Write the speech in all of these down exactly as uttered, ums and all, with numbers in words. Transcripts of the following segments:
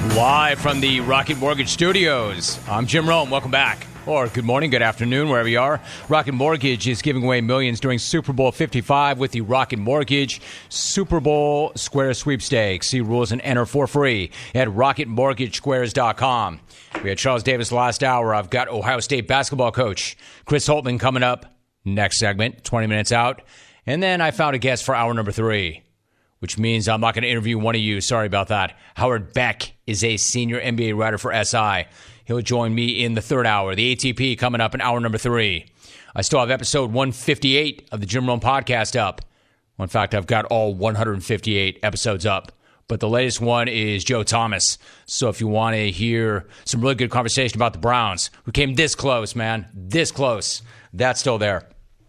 Live from the Rocket Mortgage Studios, I'm Jim Rome. Welcome back. Or good morning, good afternoon, wherever you are. Rocket Mortgage is giving away millions during Super Bowl fifty-five with the Rocket Mortgage Super Bowl Square Sweepstakes. See rules and enter for free at rocket mortgage squares dot com. We had Charles Davis last hour. I've got Ohio State basketball coach Chris Holtmann coming up next segment, twenty minutes out. And then I found a guest for hour number three, which means I'm not going to interview one of you. Sorry about that. Howard Beck is a senior N B A writer for S I. He'll join me in the third hour. The A T P coming up in hour number three. I still have episode one fifty-eight of the Jim Rome podcast up. Well, in fact, I've got all one hundred fifty-eight episodes up. But the latest one is Joe Thomas. So if you want to hear some really good conversation about the Browns, who came this close, man, this close, that's still there.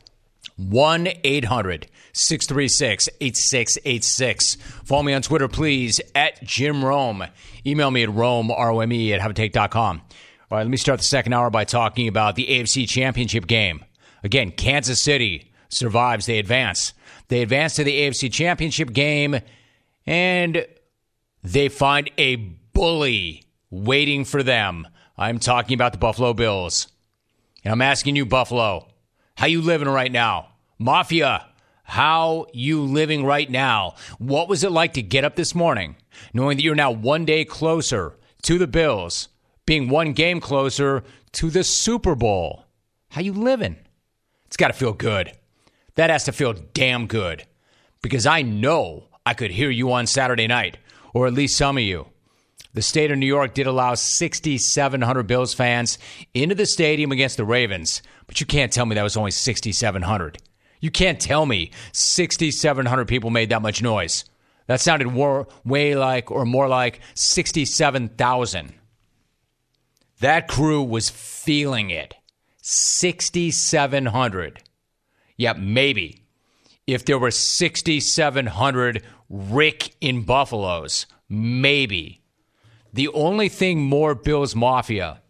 one eight hundred six three six eight six eight six. Follow me on Twitter, please, at Jim Rome. Email me at Rome, R O M E, at haveatake dot com. All right, let me start the second hour by talking about the A F C Championship game. Again, Kansas City survives. They advance. They advance to the A F C Championship game, and they find a bully waiting for them. I'm talking about the Buffalo Bills. And I'm asking you, Buffalo, how you living right now? Mafia, how you living right now? What was it like to get up this morning knowing that you're now one day closer to the Bills, being one game closer to the Super Bowl? How you living? It's got to feel good. That has to feel damn good, because I know I could hear you on Saturday night, or at least some of you. The state of New York did allow six thousand seven hundred Bills fans into the stadium against the Ravens, but you can't tell me that was only six thousand seven hundred. You can't tell me six thousand seven hundred people made that much noise. That sounded more, way like, or more like sixty-seven thousand. That crew was feeling it. six thousand seven hundred. Yeah, maybe. If there were six thousand seven hundred Rick in Buffaloes, maybe. The only thing more Bills Mafia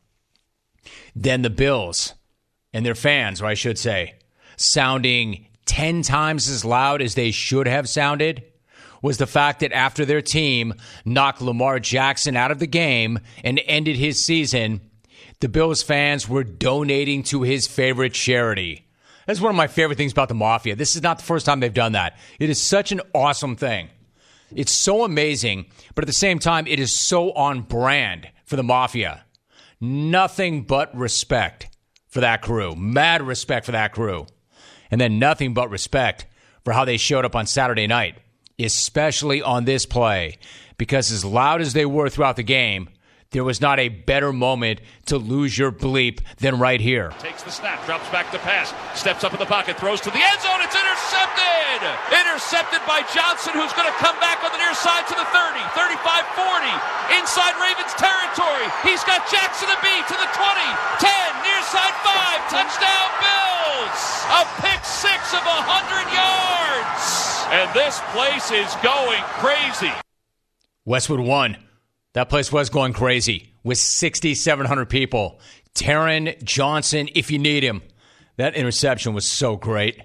than the Bills and their fans, or I should say, sounding ten times as loud as they should have sounded, was the fact that after their team knocked Lamar Jackson out of the game and ended his season, the Bills fans were donating to his favorite charity. That's one of my favorite things about the Mafia. This is not the first time they've done that. It is such an awesome thing. It's so amazing, but at the same time, it is so on brand for the Mafia. Nothing but respect for that crew. Mad respect for that crew. And then nothing but respect for how they showed up on Saturday night, especially on this play, because as loud as they were throughout the game, there was not a better moment to lose your bleep than right here. Takes the snap, drops back to pass, steps up in the pocket, throws to the end zone. It's intercepted! Intercepted by Johnson, who's going to come back on the near side to the thirty, thirty-five, forty. Inside Ravens territory. He's got Jackson to beat to the twenty, ten, near side five. Touchdown Bills! A pick six of one hundred yards! And this place is going crazy. Westwood won. That place was going crazy with six thousand seven hundred people. Taron Johnson, if you need him. That interception was so great.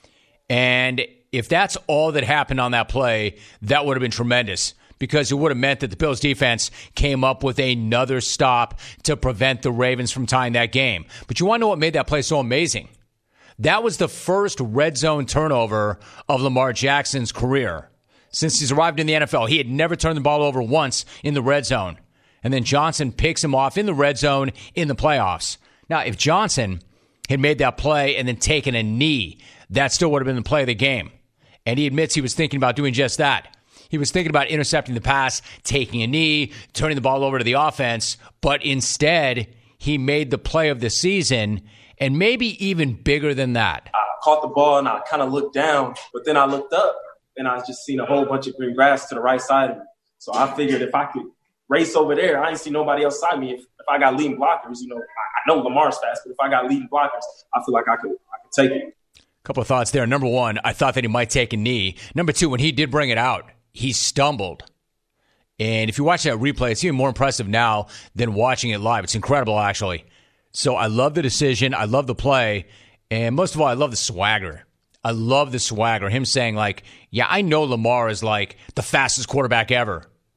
And if that's all that happened on that play, that would have been tremendous, because it would have meant that the Bills defense came up with another stop to prevent the Ravens from tying that game. But you want to know what made that play so amazing? That was the first red zone turnover of Lamar Jackson's career. Since he's arrived in the N F L, he had never turned the ball over once in the red zone. And then Johnson picks him off in the red zone in the playoffs. Now, if Johnson had made that play and then taken a knee, that still would have been the play of the game. And he admits he was thinking about doing just that. He was thinking about intercepting the pass, taking a knee, turning the ball over to the offense. But instead, he made the play of the season, and maybe even bigger than that. I caught the ball and I kind of looked down, but then I looked up. And I just seen a whole bunch of green grass to the right side of me. So I figured if I could race over there, I didn't see nobody else side me. If, if I got leading blockers, you know, I, I know Lamar's fast, but if I got leading blockers, I feel like I could I could take it. A couple of thoughts there. Number one, I thought that he might take a knee. Number two, when he did bring it out, he stumbled. And if you watch that replay, it's even more impressive now than watching it live. It's incredible, actually. So I love the decision. I love the play. And most of all, I love the swagger. I love the swagger. Him saying, like, yeah, I know Lamar is like the fastest quarterback ever,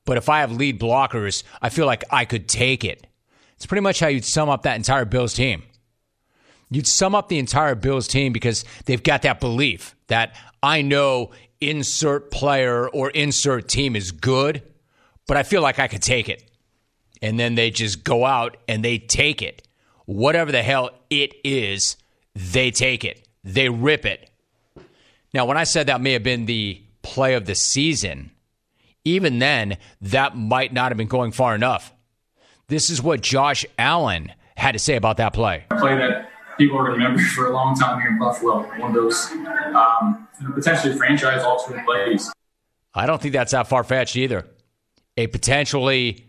but if I have lead blockers, I feel like I could take it. It's pretty much how you'd sum up that entire Bills team. You'd sum up the entire Bills team because they've got that belief that I know insert player or insert team is good, but I feel like I could take it. And then they just go out and they take it. Whatever the hell it is, they take it. They rip it. Now, when I said that may have been the play of the season, even then, that might not have been going far enough. This is what Josh Allen had to say about that play. A play that people are going to remember for a long time here in Buffalo. One of those um, potentially franchise-altering plays. I don't think that's that far-fetched either. A potentially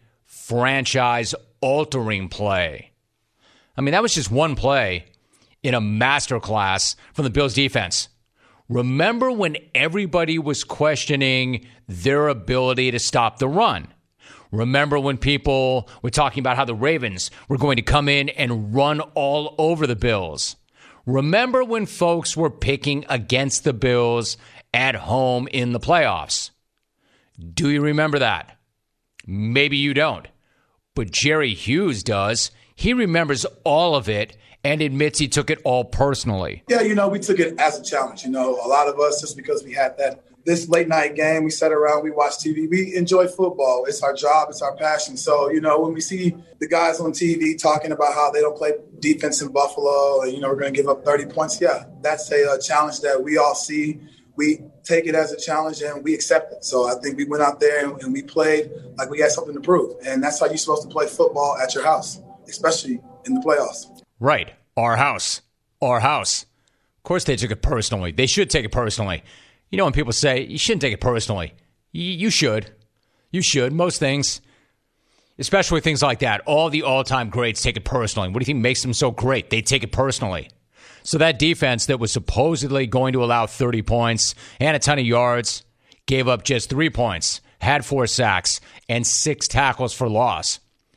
franchise-altering play. I mean, that was just one play in a masterclass from the Bills defense. Remember when everybody was questioning their ability to stop the run? Remember when people were talking about how the Ravens were going to come in and run all over the Bills? Remember when folks were picking against the Bills at home in the playoffs? Do you remember that? Maybe you don't. But Jerry Hughes does. He remembers all of it and admits he took it all personally. Yeah, you know, we took it as a challenge. You know, a lot of us, just because we had that this late night game, we sat around, we watched T V. We enjoy football. It's our job. It's our passion. So, you know, when we see the guys on T V talking about how they don't play defense in Buffalo and, you know, we're going to give up thirty points. Yeah, that's a, a challenge that we all see. We take it as a challenge and we accept it. So I think we went out there and, and we played like we had something to prove. And that's how you're supposed to play football at your house, especially in the playoffs. Right. Our house. Our house. Of course they took it personally. They should take it personally. You know when people say, you shouldn't take it personally. Y- you should. You should. Most things, especially things like that. All the all-time greats take it personally. What do you think makes them so great? They take it personally. So that defense that was supposedly going to allow thirty points and a ton of yards gave up just three points, had four sacks, and six tackles for loss.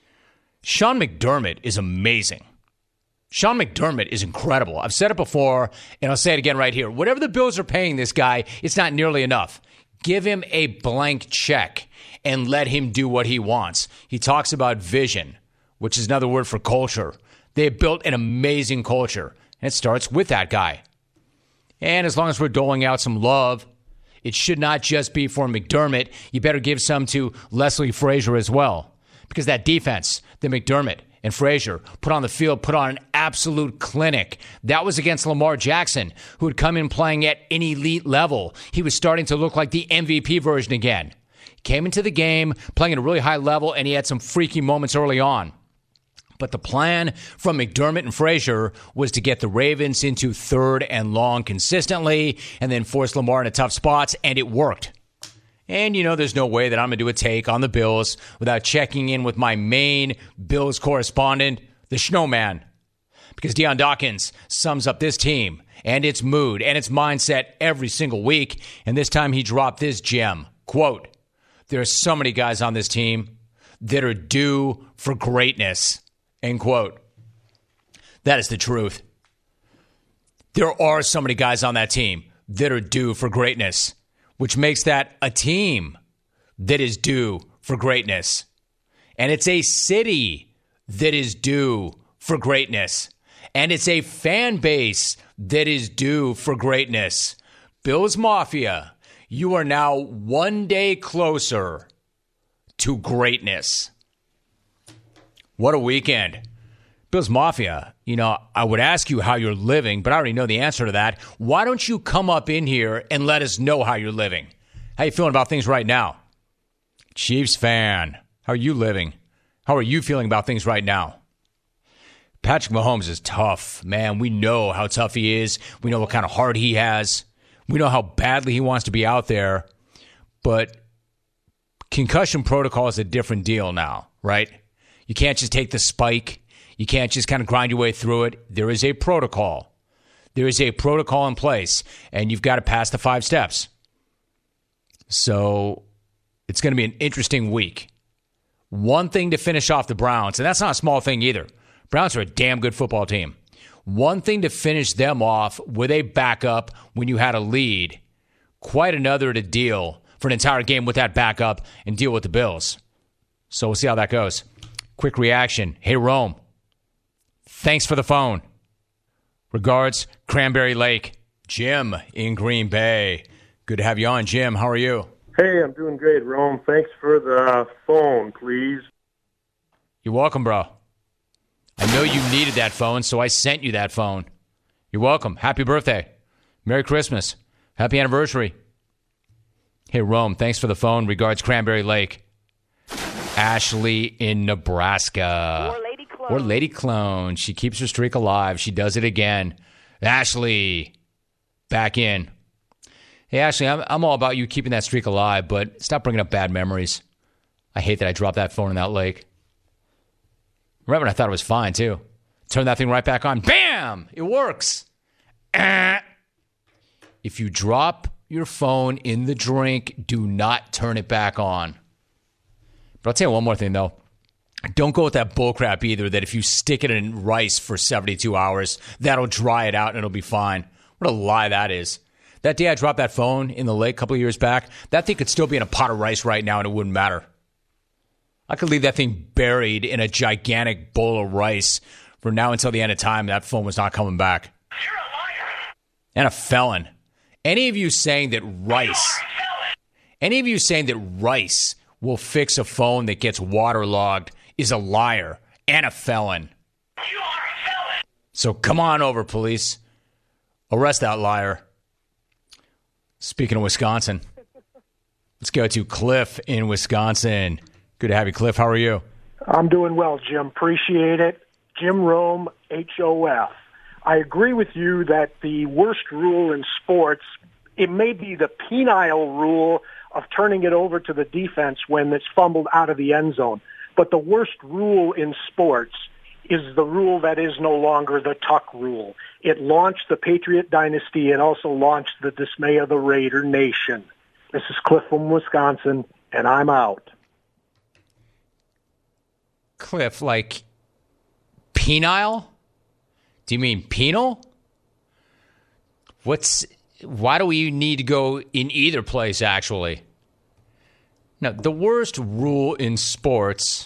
Sean McDermott is amazing. Sean McDermott is incredible. I've said it before, and I'll say it again right here. Whatever the Bills are paying this guy, it's not nearly enough. Give him a blank check and let him do what he wants. He talks about vision, which is another word for culture. They have built an amazing culture, and it starts with that guy. And as long as we're doling out some love, it should not just be for McDermott. You better give some to Leslie Frazier as well, because that defense, the McDermott and Frazier put on the field, put on an absolute clinic. That was against Lamar Jackson, who had come in playing at an elite level. He was starting to look like the M V P version again. He came into the game playing at a really high level, and he had some freaky moments early on. But the plan from McDermott and Frazier was to get the Ravens into third and long consistently and then force Lamar into tough spots, and it worked. And, you know, there's no way that I'm going to do a take on the Bills without checking in with my main Bills correspondent, the Snowman. Because Deion Dawkins sums up this team and its mood and its mindset every single week. And this time he dropped this gem. Quote, there are so many guys on this team that are due for greatness. End quote. That is the truth. There are so many guys on that team that are due for greatness, which makes that a team that is due for greatness. And it's a city that is due for greatness. And it's a fan base that is due for greatness. Bills Mafia, you are now one day closer to greatness. What a weekend. Bills Mafia, you know, I would ask you how you're living, but I already know the answer to that. Why don't you come up in here and let us know how you're living? How you feeling about things right now? Chiefs fan, how are you living? How are you feeling about things right now? Patrick Mahomes is tough, man. We know how tough he is. We know what kind of heart he has. We know how badly he wants to be out there. But concussion protocol is a different deal now, right? You can't just take the spike. You can't just kind of grind your way through it. There is a protocol. There is a protocol in place, and you've got to pass the five steps. So it's going to be an interesting week. One thing to finish off the Browns, and that's not a small thing either. Browns are a damn good football team. One thing to finish them off with a backup when you had a lead. Quite another to deal for an entire game with that backup and deal with the Bills. So we'll see how that goes. Quick reaction. Hey, Rome. Thanks for the phone. Regards, Cranberry Lake. Jim in Green Bay. Good to have you on, Jim. How are you? Hey, I'm doing great, Rome. Thanks for the phone, please. You're welcome, bro. I know you needed that phone, so I sent you that phone. You're welcome. Happy birthday. Merry Christmas. Happy anniversary. Hey, Rome, thanks for the phone. Regards, Cranberry Lake. Ashley in Nebraska. Or Lady Clone. Or Lady Clone. She keeps her streak alive. She does it again. Ashley, back in. Hey, Ashley, I'm, I'm all about you keeping that streak alive, but stop bringing up bad memories. I hate that I dropped that phone in that lake. Remember, I thought it was fine, too. Turn that thing right back on. Bam! It works. Eh. If you drop your phone in the drink, do not turn it back on. But I'll tell you one more thing, though. Don't go with that bullcrap either, that if you stick it in rice for seventy-two hours, that'll dry it out and it'll be fine. What a lie that is. That day I dropped that phone in the lake a couple of years back, that thing could still be in a pot of rice right now and it wouldn't matter. I could leave that thing buried in a gigantic bowl of rice from now until the end of time. That phone was not coming back. You're a liar. And a felon. Any of you saying that rice, any of you saying that rice will fix a phone that gets waterlogged is a liar and a felon. You are a felon. So come on over, police. Arrest that liar. Speaking of Wisconsin, let's go to Cliff in Wisconsin. Good to have you, Cliff. How are you? I'm doing well, Jim. Appreciate it. Jim Rome, H O F. I agree with you that the worst rule in sports, it may be the penile rule of turning it over to the defense when it's fumbled out of the end zone. But the worst rule in sports is the rule that is no longer the Tuck rule. It launched the Patriot dynasty and also launched the dismay of the Raider nation. This is Cliff from Wisconsin, and I'm out. Cliff, like penile? Do you mean penal? What's why do we need to go in either place, actually? Now, the worst rule in sports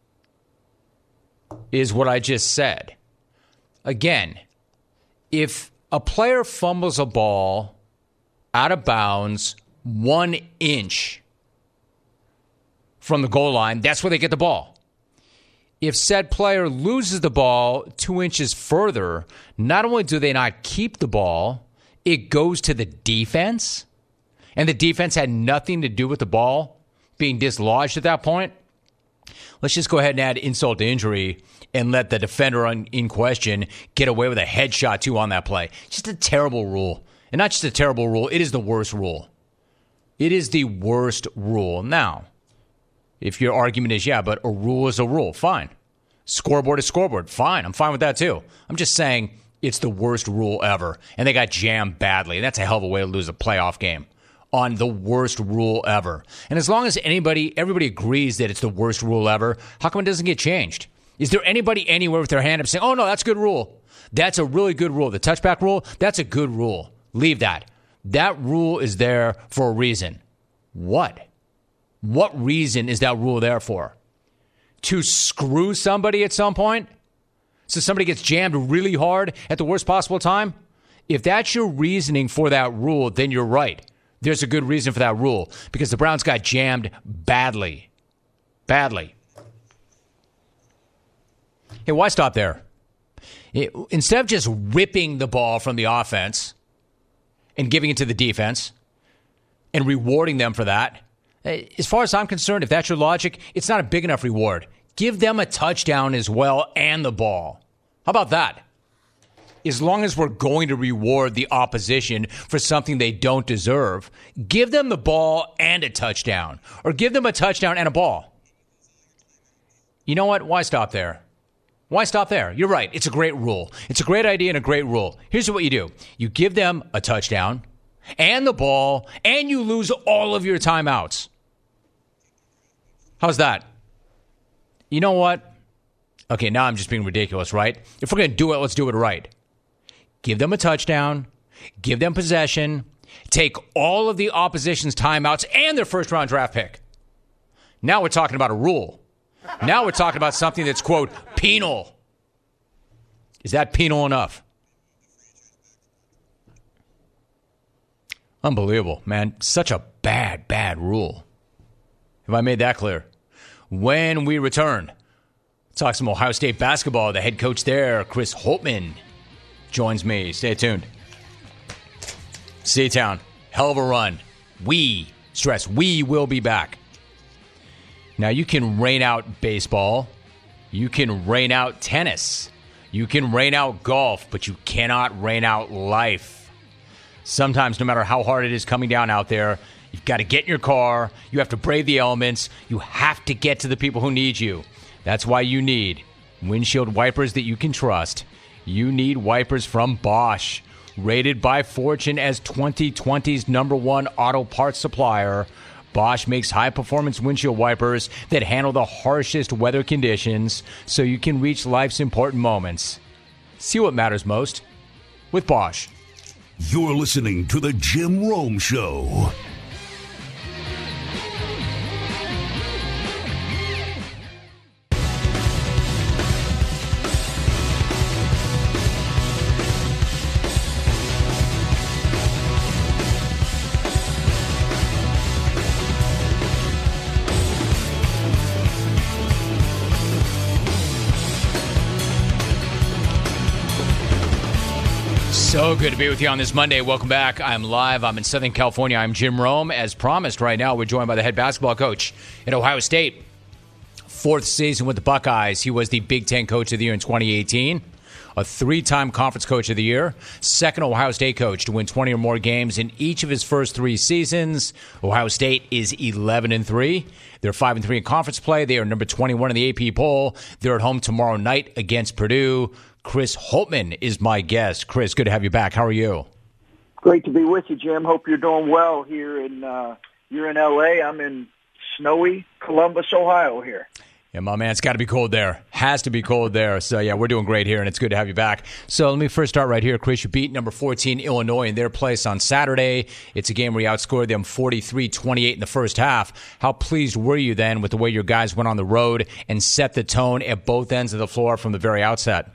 is what I just said. Again, if a player fumbles a ball out of bounds one inch from the goal line, that's where they get the ball. If said player loses the ball two inches further, not only do they not keep the ball, it goes to the defense, and the defense had nothing to do with the ball being dislodged at that point. Let's just go ahead and add insult to injury and let the defender in question get away with a headshot, too, on that play. Just a terrible rule. And not just a terrible rule, it is the worst rule. It is the worst rule. Now, if your argument is, yeah, but a rule is a rule, fine. Scoreboard is scoreboard, fine. I'm fine with that, too. I'm just saying it's the worst rule ever. And they got jammed badly. And that's a hell of a way to lose a playoff game on the worst rule ever. And as long as anybody, everybody agrees that it's the worst rule ever, how come it doesn't get changed? Is there anybody anywhere with their hand up saying, oh, no, that's a good rule. That's a really good rule. The touchback rule, that's a good rule. Leave that. That rule is there for a reason. What? What reason is that rule there for? To screw somebody at some point? So somebody gets jammed really hard at the worst possible time? If that's your reasoning for that rule, then you're right. There's a good reason for that rule because the Browns got jammed badly. Badly. Hey, why stop there? It, instead of just ripping the ball from the offense and giving it to the defense and rewarding them for that, as far as I'm concerned, if that's your logic, it's not a big enough reward. Give them a touchdown as well and the ball. How about that? As long as we're going to reward the opposition for something they don't deserve, give them the ball and a touchdown. Or give them a touchdown and a ball. You know what? Why stop there? Why stop there? You're right. It's a great rule. It's a great idea and a great rule. Here's what you do. You give them a touchdown and the ball, and you lose all of your timeouts. How's that? You know what? Okay, now I'm just being ridiculous, right? If we're going to do it, let's do it right. Give them a touchdown. Give them possession. take all of the opposition's timeouts and their first-round draft pick. Now we're talking about a rule. Now we're talking about something that's, quote, penal. Is that penal enough? Unbelievable, man. Such a bad, bad rule. Have I made that clear? When we return, talk some Ohio State basketball. The head coach there, Chris Holtmann, joins me. Stay tuned. C-Town, hell of a run. We, stress, we will be back. Now, you can rain out baseball. You can rain out tennis. You can rain out golf, but you cannot rain out life. Sometimes, no matter how hard it is coming down out there, you've got to get in your car. You have to brave the elements. You have to get to the people who need you. That's why you need windshield wipers that you can trust. You need wipers from Bosch. Rated by Fortune as twenty twenty's number one auto parts supplier, Bosch makes high-performance windshield wipers that handle the harshest weather conditions so you can reach life's important moments. See what matters most with Bosch. You're listening to The Jim Rome Show. So good to be with you on this Monday. Welcome back. I'm live. I'm in Southern California. I'm Jim Rome. As promised, right now we're joined by the head basketball coach at Ohio State. Fourth season with the Buckeyes. He was the Big Ten Coach of the Year in twenty eighteen. A three-time Conference Coach of the Year. Second Ohio State coach to win twenty or more games in each of his first three seasons. Ohio State is eleven and three. They're five and three in conference play. They are number twenty-one in the A P poll. They're at home tomorrow night against Purdue. Chris Holtmann is my guest. Chris, good to have you back. How are you? Great to be with you, Jim. Hope you're doing well here in uh, you're in L A. I'm in snowy Columbus, Ohio here. Yeah, my man, it's got to be cold there. Has to be cold there. So, yeah, we're doing great here, and it's good to have you back. So let me first start right here. Chris, you beat number fourteen Illinois in their place on Saturday. It's a game where you outscored them forty-three twenty-eight in the first half. How pleased were you then with the way your guys went on the road and set the tone at both ends of the floor from the very outset?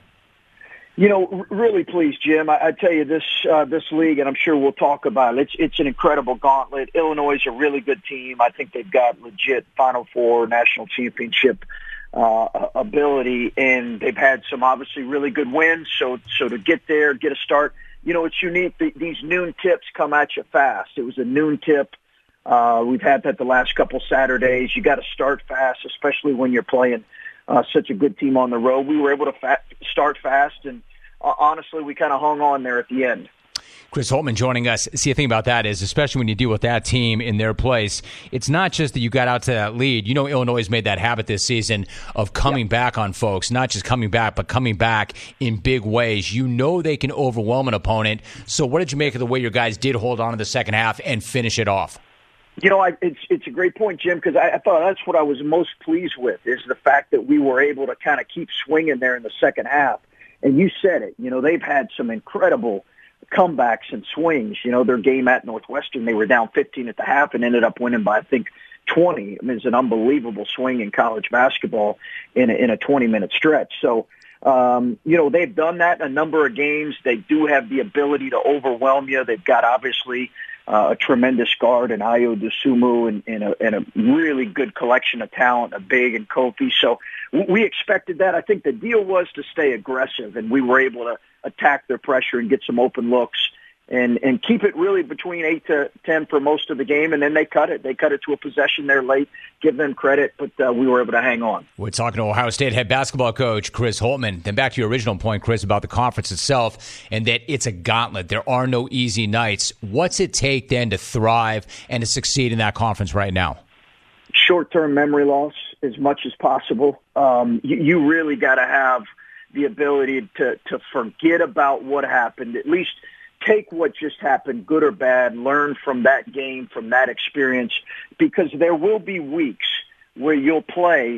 You know, really pleased, Jim. I, I tell you, this uh, this league, and I'm sure we'll talk about it, it's, it's an incredible gauntlet. Illinois is a really good team. I think they've got legit Final Four, national championship uh, ability, and they've had some obviously really good wins. So, so to get there, get a start, you know, it's unique. The, these noon tips come at you fast. It was a noon tip. Uh, we've had that the last couple Saturdays. You got to start fast, especially when you're playing Uh, such a good team on the road. We were able to fa- start fast, and uh, honestly, we kind of hung on there at the end. Chris Holtmann joining us. See, the thing about that is, especially when you deal with that team in their place, it's not just that you got out to that lead. You know, Illinois has made that habit this season of coming yeah. back on folks, not just coming back, but coming back in big ways. You know they can overwhelm an opponent. So what did you make of the way your guys did hold on in the second half and finish it off? You know, I, it's it's a great point, Jim, because I, I thought that's what I was most pleased with is the fact that we were able to kind of keep swinging there in the second half. And you said it. You know, they've had some incredible comebacks and swings. You know, their game at Northwestern, they were down fifteen at the half and ended up winning by, I think, twenty. I mean, it's an unbelievable swing in college basketball in a, in a twenty-minute stretch. So, um, you know, they've done that in a number of games. They do have the ability to overwhelm you. They've got, obviously, Uh, a tremendous guard in Ayo Dosunmu and, and, a, and a really good collection of talent, a big and Kofi. So we expected that. I think the deal was to stay aggressive, and we were able to attack their pressure and get some open looks and, and keep it really between eight to ten for most of the game, and then they cut it. They cut it to a possession there late. Give them credit, but uh, we were able to hang on. We're talking to Ohio State head basketball coach Chris Holtmann. Then back to your original point, Chris, about the conference itself and that it's a gauntlet. There are no easy nights. What's it take then to thrive and to succeed in that conference right now? Short-term memory loss as much as possible. Um, you, you really got to have the ability to, to forget about what happened, at least take what just happened, good or bad, learn from that game, from that experience, because there will be weeks where you'll play,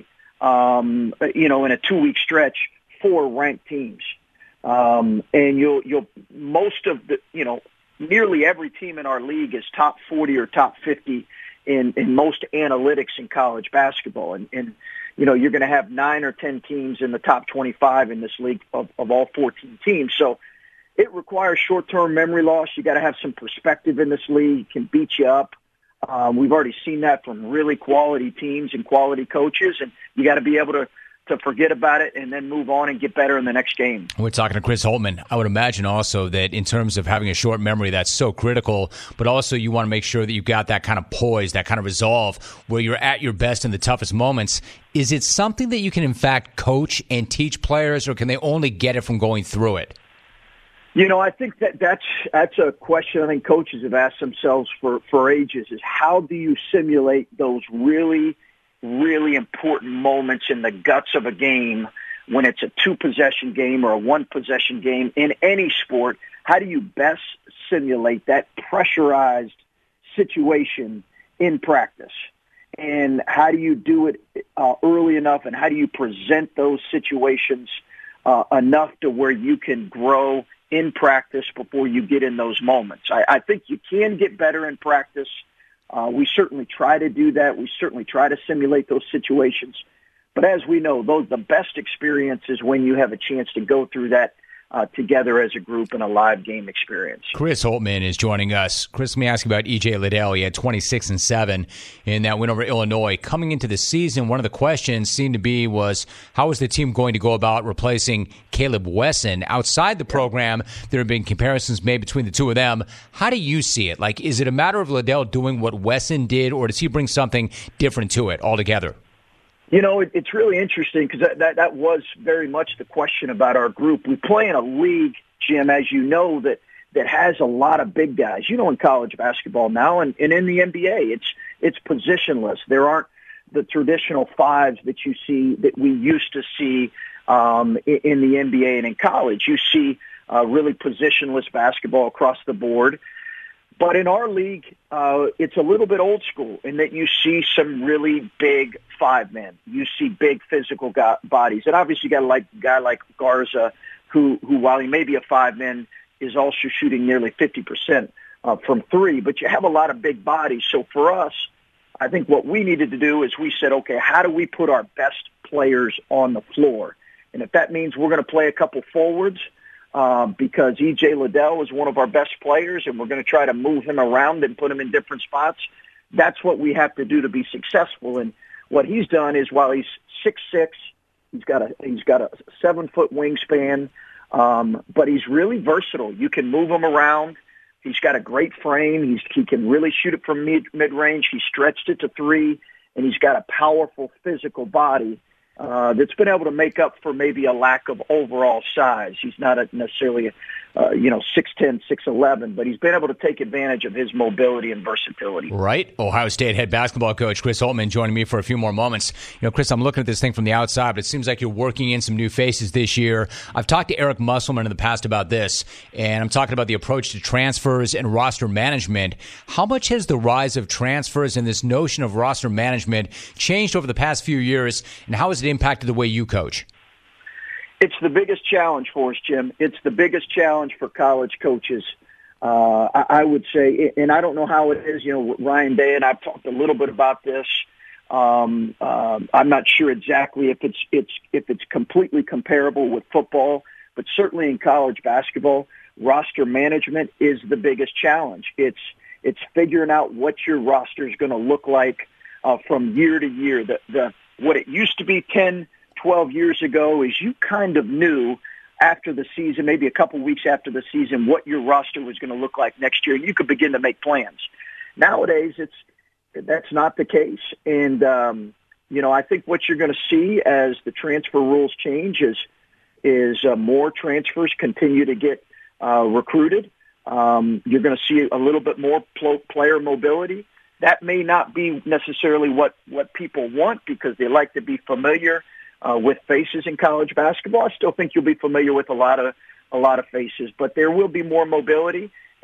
um, you know, in a two-week stretch, four ranked teams. Um, and you'll, you'll, most of the, you know, nearly every team in our league is top forty or top fifty in, in most analytics in college basketball. And, and you know, you're going to have nine or ten teams in the top twenty-five in this league of, of all fourteen teams. So it requires short-term memory loss. You got to have some perspective in this league. It can beat you up. Um, we've already seen that from really quality teams and quality coaches, and you got to be able to to forget about it and then move on and get better in the next game. We're talking to Chris Holtmann. I would imagine also that in terms of having a short memory, that's so critical, but also you want to make sure that you've got that kind of poise, that kind of resolve where you're at your best in the toughest moments. Is it something that you can, in fact, coach and teach players, or can they only get it from going through it? You know, I think that that's, that's a question I think coaches have asked themselves for, for ages, is how do you simulate those really really important moments in the guts of a game when it's a two-possession game or a one-possession game in any sport? How do you best simulate that pressurized situation in practice? And how do you do it uh, early enough, and how do you present those situations uh, enough to where you can grow in practice before you get in those moments? I, I think you can get better in practice. Uh, we certainly try to do that. We certainly try to simulate those situations. But as we know, those the best experience is when you have a chance to go through that uh, together as a group in a live game experience. Chris Holtmann is joining us. Chris, let me ask you about E J Liddell. He had twenty-six and seven in that win over Illinois. Coming into the season, one of the questions seemed to be was, how is the team going to go about replacing Caleb Wesson? Outside the program, there have been comparisons made between the two of them. How do you see it? Like, is it a matter of Liddell doing what Wesson did, or does he bring something different to it altogether? You know, it, it's really interesting because that, that, that was very much the question about our group. We play in a league, Jim, as you know, that, that has a lot of big guys. You know, in college basketball now, and, and in the N B A, it's it's positionless. There aren't the traditional fives that you see that we used to see um, in, in the N B A and in college. You see uh, really positionless basketball across the board. But in our league, uh, it's a little bit old school in that you see some really big five men. You see big physical go- bodies. And obviously you got a like, guy like Garza who, who, while he may be a five man, is also shooting nearly fifty percent uh, from three. But you have a lot of big bodies. So for us, I think what we needed to do is we said, okay, how do we put our best players on the floor? And if that means we're going to play a couple forwards, Um, because E J Liddell is one of our best players, and we're going to try to move him around and put him in different spots. That's what we have to do to be successful. And what he's done is, while he's six six, he's got a he's got a seven foot wingspan, um, but he's really versatile. You can move him around. He's got a great frame. He's, he can really shoot it from mid mid range. He stretched it to three, and he's got a powerful physical body Uh, that's been able to make up for maybe a lack of overall size. He's not a necessarily, uh, you know, six ten, six eleven, but he's been able to take advantage of his mobility and versatility. Right. Ohio State head basketball coach Chris Holtmann joining me for a few more moments. You know, Chris, I'm looking at this thing from the outside, but it seems like you're working in some new faces this year. I've talked to Eric Musselman in the past about this, and I'm talking about the approach to transfers and roster management. How much has the rise of transfers and this notion of roster management changed over the past few years, and how has it impacted the way you coach? It's the biggest challenge for us, Jim. It's the biggest challenge for college coaches. Uh, I, I would say, and I don't know how it is, you know, Ryan Day and I've talked a little bit about this. Um, uh, I'm not sure exactly if it's, it's, if it's completely comparable with football, but certainly in college basketball, roster management is the biggest challenge. It's, it's figuring out what your roster is going to look like uh, from year to year. The, the, What it used to be ten, twelve years ago is you kind of knew after the season, maybe a couple weeks after the season, what your roster was going to look like next year, and you could begin to make plans. Nowadays, it's that's not the case. And, um, you know, I think what you're going to see as the transfer rules change is, is uh, more transfers continue to get uh, recruited. Um, you're going to see a little bit more pl- player mobility. That may not be necessarily what, what people want because they like to be familiar uh, with faces in college basketball. I still think you'll be familiar with a lot of a lot of faces, but there will be more mobility.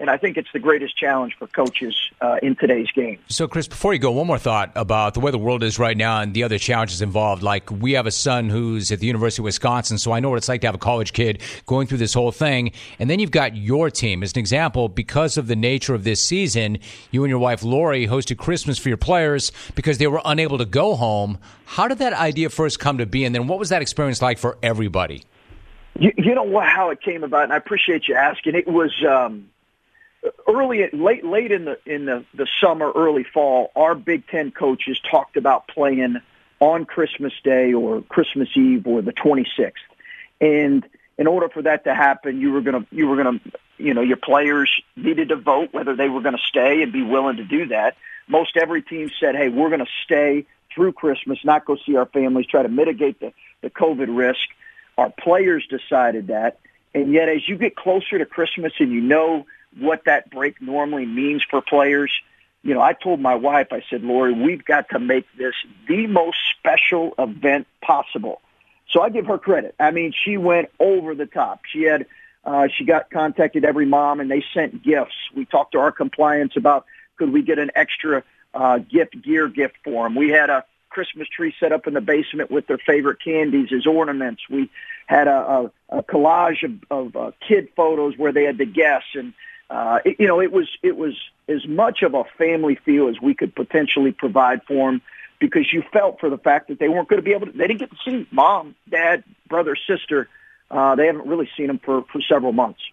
And I think it's the greatest challenge for coaches uh, in today's game. So, Chris, before you go, one more thought about the way the world is right now and the other challenges involved. Like, we have a son who's at the University of Wisconsin, so I know what it's like to have a college kid going through this whole thing. And then you've got your team. As an example, because of the nature of this season, you and your wife, Lori, hosted Christmas for your players because they were unable to go home. How did that idea first come to be? And then what was that experience like for everybody? You, you know what, how it came about, and I appreciate you asking. It was um, early, late, late in the in the, the summer, early fall. Our Big Ten coaches talked about playing on Christmas Day or Christmas Eve or the twenty-sixth, and in order for that to happen, you were gonna you were gonna you know your players needed to vote whether they were going to stay and be willing to do that. Most every team said, "Hey, we're going to stay through Christmas, not go see our families, try to mitigate the, the COVID risk." Our players decided that, and yet as you get closer to Christmas and you know what that break normally means for players, you know, I told my wife, I said, Lori, we've got to make this the most special event possible. So I give her credit. I mean, she went over the top. She had, uh, she got contacted every mom, and they sent gifts. We talked to our compliance about could we get an extra uh, gift gear gift for them. We had a Christmas tree set up in the basement with their favorite candies as ornaments. We had a, a, a collage of, of uh, kid photos where they had to guess, and uh, it, you know, it was it was as much of a family feel as we could potentially provide for them, because you felt for the fact that they weren't going to be able to. They didn't get to see mom, dad, brother, sister. Uh, they haven't really seen them for, for several months.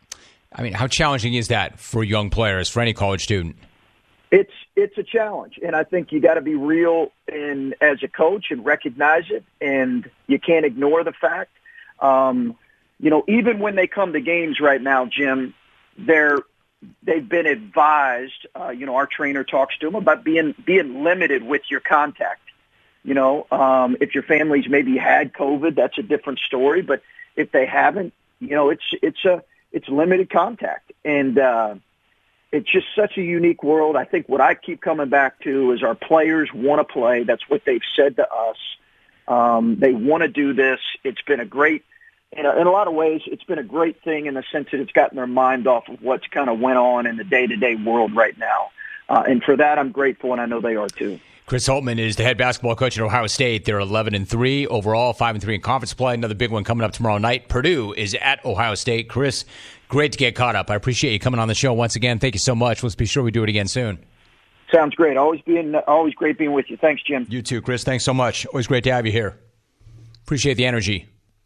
I mean, how challenging is that for young players, for any college student? It's it's a challenge, and I think you got to be real in as a coach and recognize it, and you can't ignore the fact. Um, you know, even when they come to games right now, Jim, they're they've been advised. Uh, you know, our trainer talks to them about being being limited with your contact. You know, um, if your family's maybe had COVID, that's a different story. But if they haven't, you know, it's it's a it's limited contact, and uh, it's just such a unique world. I think what I keep coming back to is our players want to play. That's what they've said to us. Um, they want to do this. It's been a great, in a, in a lot of ways, it's been a great thing in the sense that it's gotten their mind off of what's kind of went on in the day-to-day world right now. Uh, and for that, I'm grateful, and I know they are too. Chris Holtmann is the head basketball coach at Ohio State. They're eleven and three overall, five and three in conference play. Another big one coming up tomorrow night. Purdue is at Ohio State. Chris, great to get caught up. I appreciate you coming on the show once again. Thank you so much. Let's be sure we do it again soon. Sounds great. Always being, always great being with you. Thanks, Jim. You too, Chris. Thanks so much. Always great to have you here. Appreciate the energy.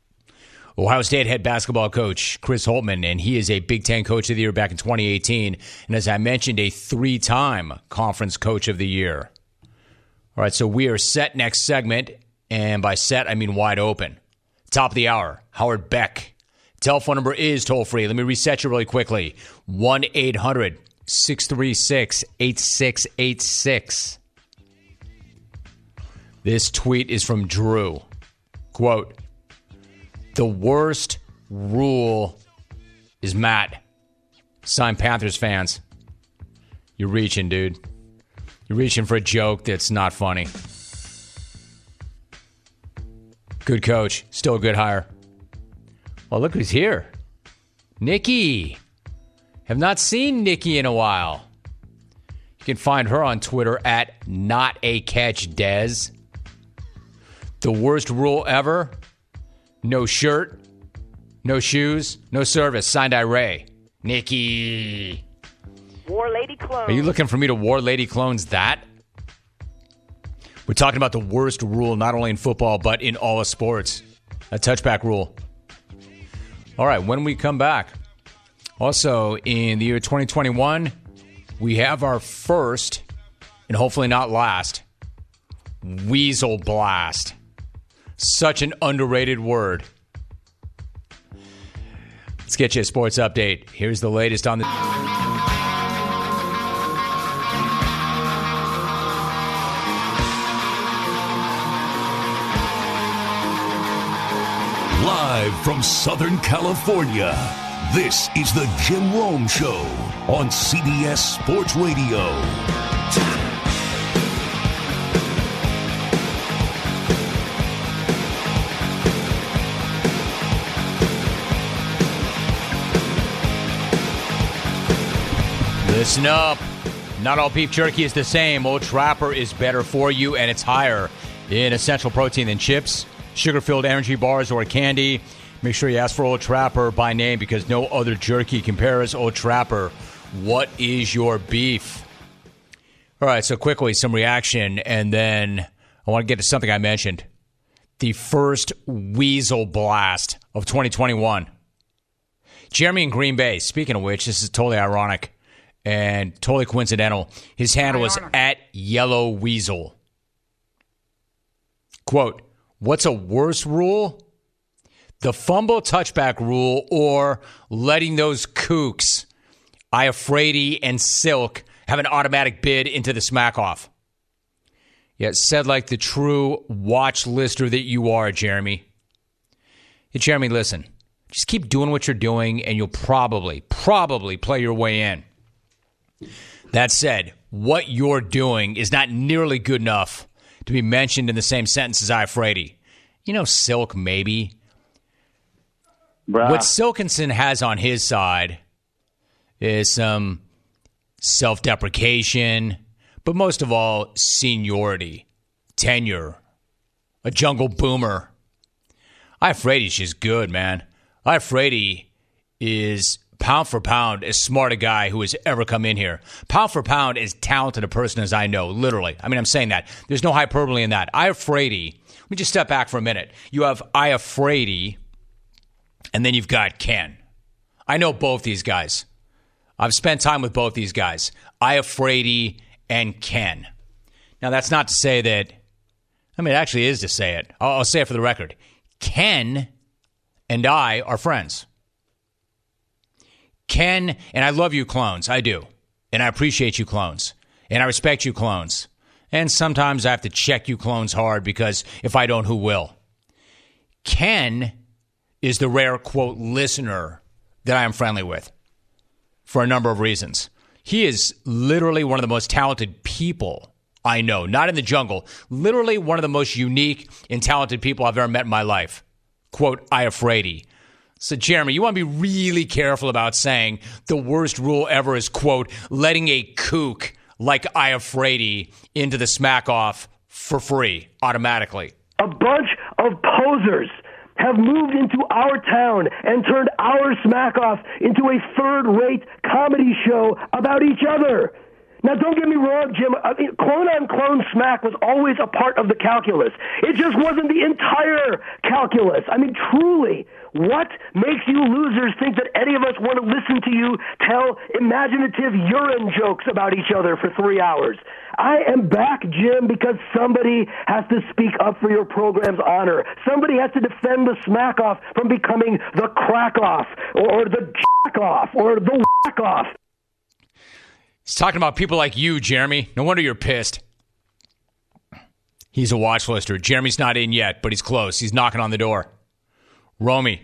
Ohio State head basketball coach Chris Holtmann, and he is a Big Ten Coach of the Year back in twenty eighteen, and as I mentioned, a three-time Conference Coach of the Year. All right, so we are set next segment, and by set, I mean wide open. Top of the hour, Howard Beck. Telephone number is toll-free. Let me reset you really quickly. one eight hundred six three six eight six eight six. This tweet is from Drew. Quote, "The worst rule is Matt." Signed, Panthers fans. You're reaching, dude. You're reaching for a joke that's not funny. Good coach. Still a good hire. Well, look who's here. Nikki. Have not seen Nikki in a while. You can find her on Twitter at NotACatchDez. The worst rule ever? No shirt, no shoes, no service. Signed, Ray. Nikki. War Lady Clone. Are you looking for me to War Lady Clones that? We're talking about the worst rule, not only in football, but in all of sports. A touchback rule. All right, when we come back. Also, in the year twenty twenty-one, we have our first, and hopefully not last, Weasel Blast. Such an underrated word. Let's get you a sports update. Here's the latest on the... Live from Southern California, this is the Jim Rome Show on C B S Sports Radio. Listen up. Not all beef jerky is the same. Old Trapper is better for you, and it's higher in essential protein than chips, sugar-filled energy bars, or candy. Make sure you ask for Old Trapper by name because no other jerky compares. Old Trapper, what is your beef? All right, so quickly, some reaction, and then I want to get to something I mentioned. The first Weasel Blast of twenty twenty-one. Jeremy in Green Bay, speaking of which, this is totally ironic and totally coincidental. His handle was at Yellow Weasel. Quote, what's a worse rule? The fumble touchback rule or letting those kooks, Iafrate and Silk, have an automatic bid into the smack-off. Yet said like the true watch lister that you are, Jeremy. Hey, Jeremy, listen. Just keep doing what you're doing, and you'll probably, probably play your way in. That said, what you're doing is not nearly good enough to be mentioned in the same sentence as Iafrate. You know, Silk, maybe. Bruh. What Silkinson has on his side is some self-deprecation, but most of all, seniority, tenure, a jungle boomer. Iafrate's just good, man. Iafrate is, pound for pound, as smart a guy who has ever come in here. Pound for pound, as talented a person as I know, literally. I mean, I'm saying that. There's no hyperbole in that. Iafrate, let me just step back for a minute. You have Iafrate, and then you've got Ken. I know both these guys. I've spent time with both these guys, Iafrate and Ken. Now, that's not to say that, I mean, it actually is to say it. I'll, I'll say it for the record. Ken and I are friends. Ken, and I love you clones, I do. And I appreciate you clones. And I respect you clones. And sometimes I have to check you clones hard because if I don't, who will? Ken is the rare, quote, listener that I am friendly with for a number of reasons. He is literally one of the most talented people I know, not in the jungle, literally one of the most unique and talented people I've ever met in my life. Quote, Iafrate. So, Jeremy, you want to be really careful about saying the worst rule ever is, quote, letting a kook like Iafrate into the smack-off for free, automatically. A bunch of posers have moved into our town and turned our smack-off into a third-rate comedy show about each other. Now, don't get me wrong, Jim. I mean, clone-on-clone smack was always a part of the calculus. It just wasn't the entire calculus. I mean, truly, what makes you losers think that any of us want to listen to you tell imaginative urine jokes about each other for three hours? I am back, Jim, because somebody has to speak up for your program's honor. Somebody has to defend the smack-off from becoming the crack-off or the jack-off or the whack-off. He's talking about people like you, Jeremy. No wonder you're pissed. He's a watch lister. Jeremy's not in yet, but he's close. He's knocking on the door. Romy.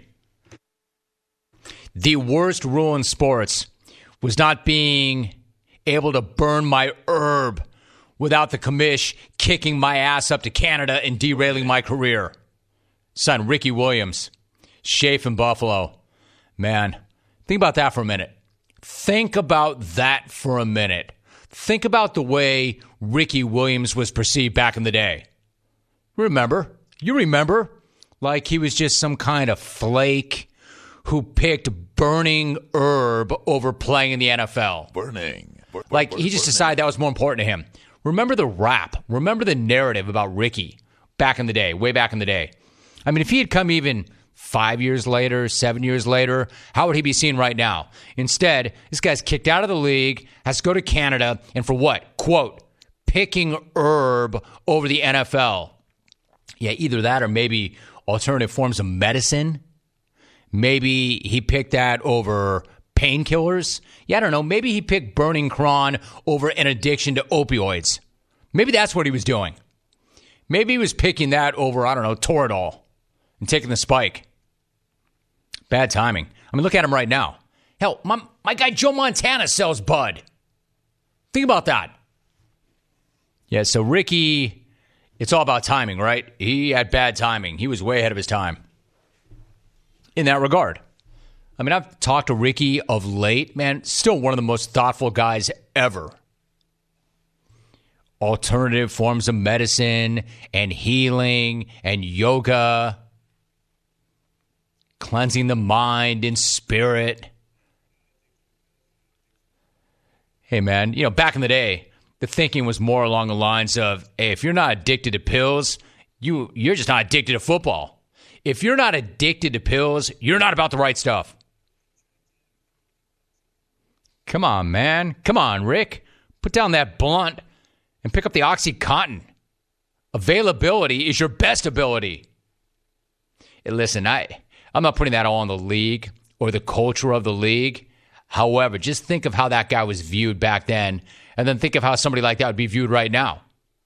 The worst rule in sports was not being able to burn my herb without the commish kicking my ass up to Canada and derailing my career. Son, Ricky Williams. Shafe in Buffalo. Man, think about that for a minute. Think about that for a minute. Think about the way Ricky Williams was perceived back in the day. Remember? You remember? Like he was just some kind of flake who picked burning herb over playing in the N F L. Burning. Bur- like bur- he just burning. decided that was more important to him. Remember the rap. Remember the narrative about Ricky back in the day, way back in the day. I mean, if he had come even five years later, seven years later, how would he be seen right now? Instead, this guy's kicked out of the league, has to go to Canada, and for what? Quote, picking herb over the N F L. Yeah, either that or maybe alternative forms of medicine. Maybe he picked that over painkillers. Yeah, I don't know. Maybe he picked burning cron over an addiction to opioids. Maybe that's what he was doing. Maybe he was picking that over, I don't know, Toradol and taking the spike. Bad timing. I mean, look at him right now. Hell, my, my guy Joe Montana sells bud. Think about that. Yeah, so Ricky, it's all about timing, right? He had bad timing. He was way ahead of his time in that regard. I mean, I've talked to Ricky of late, man, still one of the most thoughtful guys ever. Alternative forms of medicine and healing and yoga, cleansing the mind and spirit. Hey, man, you know, back in the day, the thinking was more along the lines of, hey, if you're not addicted to pills, you, you're just not addicted to football. If you're not addicted to pills, you're not about the right stuff. Come on, man. Come on, Rick. Put down that blunt and pick up the OxyContin. Availability is your best ability. Hey, listen, I, I'm not putting that all on the league or the culture of the league. However, just think of how that guy was viewed back then, and then think of how somebody like that would be viewed right now.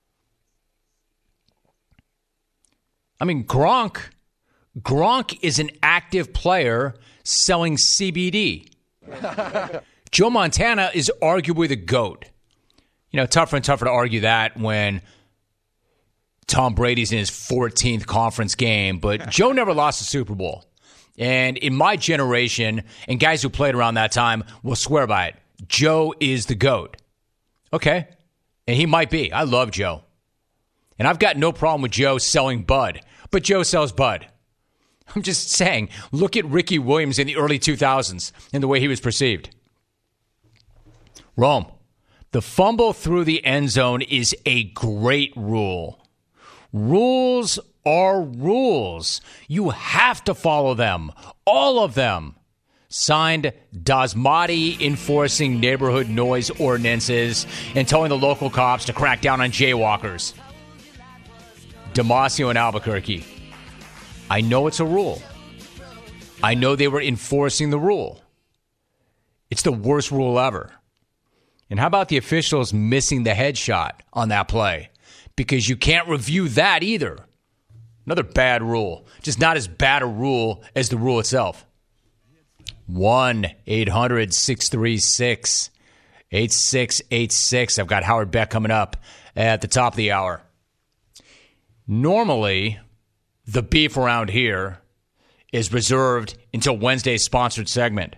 I mean, Gronk, Gronk is an active player selling C B D. Joe Montana is arguably the GOAT. You know, tougher and tougher to argue that when Tom Brady's in his fourteenth conference game, but Joe never lost a Super Bowl. And in my generation, and guys who played around that time will swear by it, Joe is the GOAT. Okay. And he might be. I love Joe. And I've got no problem with Joe selling bud, but Joe sells bud. I'm just saying, look at Ricky Williams in the early two thousands and the way he was perceived. Rome, the fumble through the end zone is a great rule. Rules are rules. You have to follow them. All of them. Signed, Dasmati enforcing neighborhood noise ordinances and telling the local cops to crack down on jaywalkers. Damasio in Albuquerque. I know it's a rule. I know they were enforcing the rule. It's the worst rule ever. And how about the officials missing the headshot on that play? Because you can't review that either. Another bad rule. Just not as bad a rule as the rule itself. one eight hundred six three six eight six eight six. I've got Howard Beck coming up at the top of the hour. Normally, the beef around here is reserved until Wednesday's sponsored segment.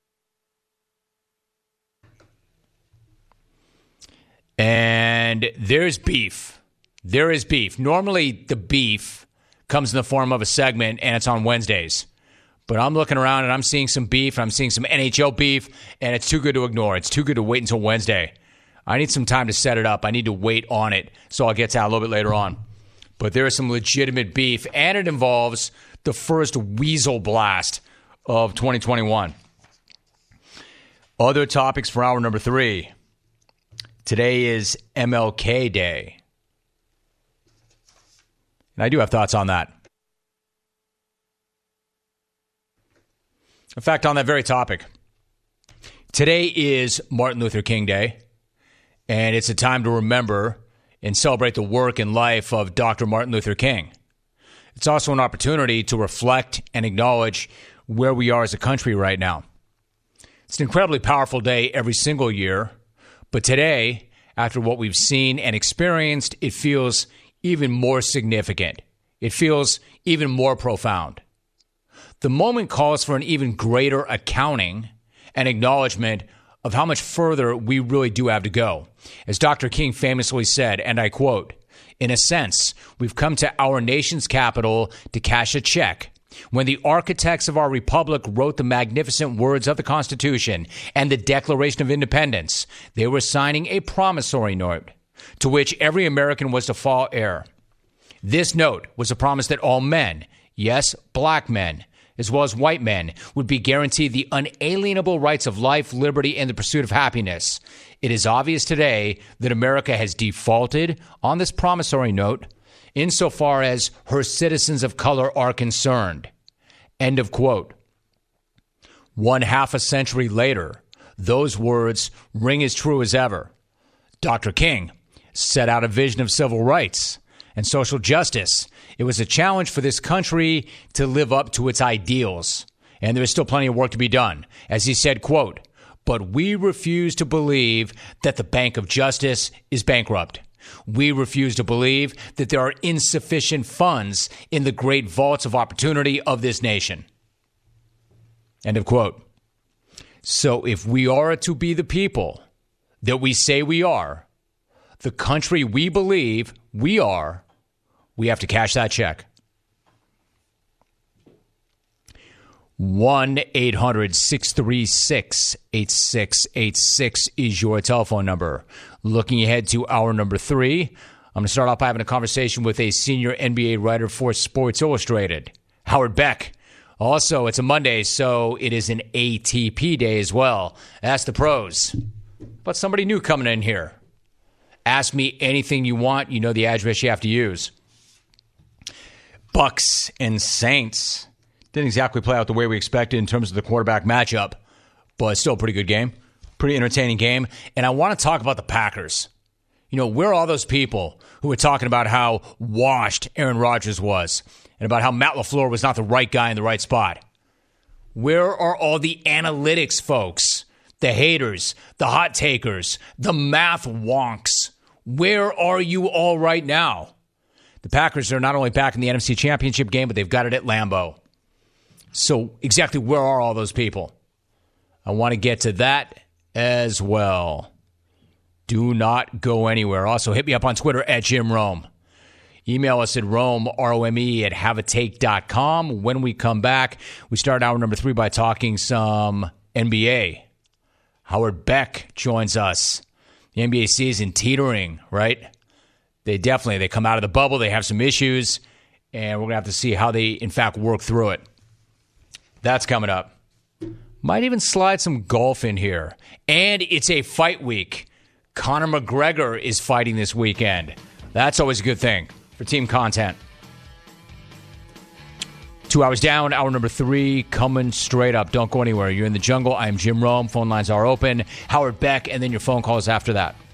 And there's beef. There is beef. Normally, the beef comes in the form of a segment, and it's on Wednesdays. But I'm looking around, and I'm seeing some beef. I'm seeing some N H L beef, and it's too good to ignore. It's too good to wait until Wednesday. I need some time to set it up. I need to wait on it, so I'll get to that a little bit later on. But there is some legitimate beef, and it involves the first weasel blast of twenty twenty-one. Other topics for hour number three. Today is M L K Day. And I do have thoughts on that. In fact, on that very topic, today is Martin Luther King Day, and it's a time to remember and celebrate the work and life of Doctor Martin Luther King. It's also an opportunity to reflect and acknowledge where we are as a country right now. It's an incredibly powerful day every single year, but today, after what we've seen and experienced, it feels even more significant. It feels even more profound. The moment calls for an even greater accounting and acknowledgement of how much further we really do have to go. As Doctor King famously said, and I quote, "In a sense, we've come to our nation's capital to cash a check. When the architects of our republic wrote the magnificent words of the Constitution and the Declaration of Independence, they were signing a promissory note to which every American was to fall heir. This note was a promise that all men, yes, black men, as well as white men, would be guaranteed the unalienable rights of life, liberty, and the pursuit of happiness. It is obvious today that America has defaulted on this promissory note insofar as her citizens of color are concerned." End of quote. One half a century later, those words ring as true as ever. Doctor King set out a vision of civil rights and social justice. It was a challenge for this country to live up to its ideals. And there is still plenty of work to be done. As he said, quote, "But we refuse to believe that the Bank of Justice is bankrupt. We refuse to believe that there are insufficient funds in the great vaults of opportunity of this nation." End of quote. So if we are to be the people that we say we are, the country we believe we are, we have to cash that check. one eight hundred six three six eight six eight six is your telephone number. Looking ahead to hour number three, I'm going to start off by having a conversation with a senior N B A writer for Sports Illustrated, Howard Beck. Also, it's a Monday, so it is an A T P day as well. Ask the pros. But somebody new coming in here. Ask me anything you want. You know the address you have to use. Bucks and Saints. Didn't exactly play out the way we expected in terms of the quarterback matchup, but still a pretty good game. Pretty entertaining game. And I want to talk about the Packers. You know, where are all those people who were talking about how washed Aaron Rodgers was and about how Matt LaFleur was not the right guy in the right spot? Where are all the analytics folks, the haters, the hot takers, the math wonks? Where are you all right now? The Packers are not only back in the N F C Championship game, but they've got it at Lambeau. So exactly where are all those people? I want to get to that as well. Do not go anywhere. Also, hit me up on Twitter at Jim Rome. Email us at Rome, R O M E, at have a take dot com. When we come back, we start hour number three by talking some N B A. Howard Beck joins us. The N B A season teetering, right? They definitely, they come out of the bubble. They have some issues, and we're going to have to see how they, in fact, work through it. That's coming up. Might even slide some golf in here. And it's a fight week. Conor McGregor is fighting this weekend. That's always a good thing for team content. Two hours down, hour number three, coming straight up. Don't go anywhere. You're in the jungle. I am Jim Rome. Phone lines are open. Howard Beck, and then your phone calls after that.